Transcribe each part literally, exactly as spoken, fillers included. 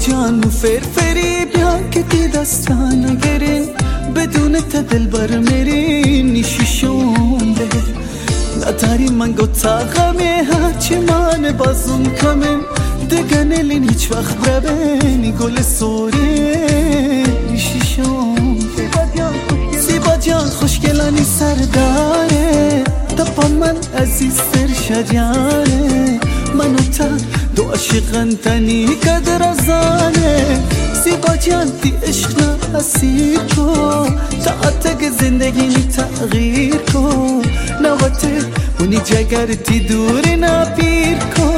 جان و فرفری بیا که تی دستان نگرین بدون تا دلبر میری نیشی شونده نداری من گوتا غمه هرچی من بازم کمه دگنلین هیچ وقت بربنی گل سوره نیشی شونده زیبا جان خوشگلانی سرداره دپا من عزیز سر شجاره منو تا دو عاشقن تنی قدر ازانه زیبا جان تی عشق نا اسیر کو تا زندگی نی تغییر کو نواته اونی جگر تی دوری نا پیر کو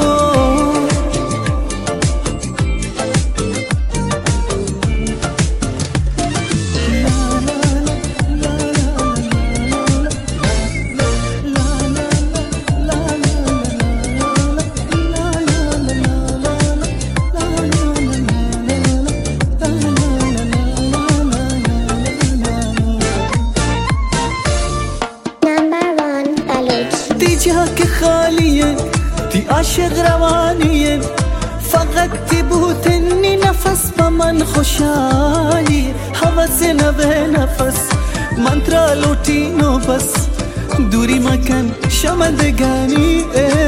جا که خالیه تی عاشق روانیه فقط تی بودنی نفس با من خوشحالی حوض نوه نفس من ترا لوٹینو بس دوری مکن شمندگانی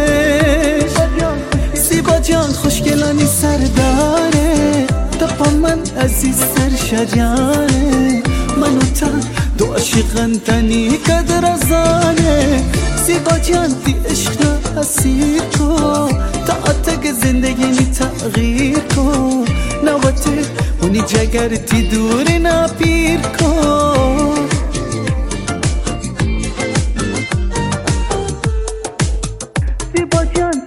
زیبا جان خوشگلانی سرداره دپا من عزیز سر شجاره منو تا دو عاشقن تنی قدر ازانه زیبا جان تی عشق نا اسیر کو تا زندگی نی تغییر کو نواته اونی جگر تی دوری نا پیر کو زیبا جان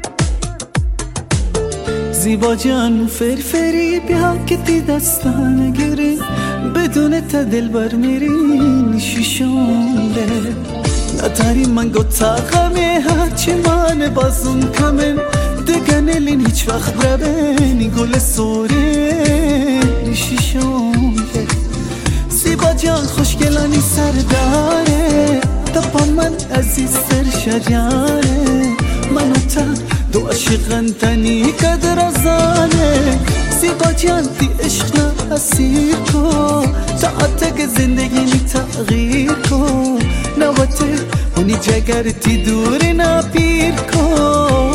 زیبا جان فرفری بیا که تی دستان نگیری بدون تا دلبر میری نیشی شونده نداری من گوتا غمه هرچی من بازم کمه دگنلین هیچ وقت بربنی گل سوره نیشی شونده زیبا جان خوشگلانی سرداره دپا من عزیز سر شجاره منو تا دو عاشقن تنی قدر ازانه زیبا جان تی عشق نا اسیر کو تا زندگی نی تغییر کو نواته اونی جگر تی دوری نا پیر کو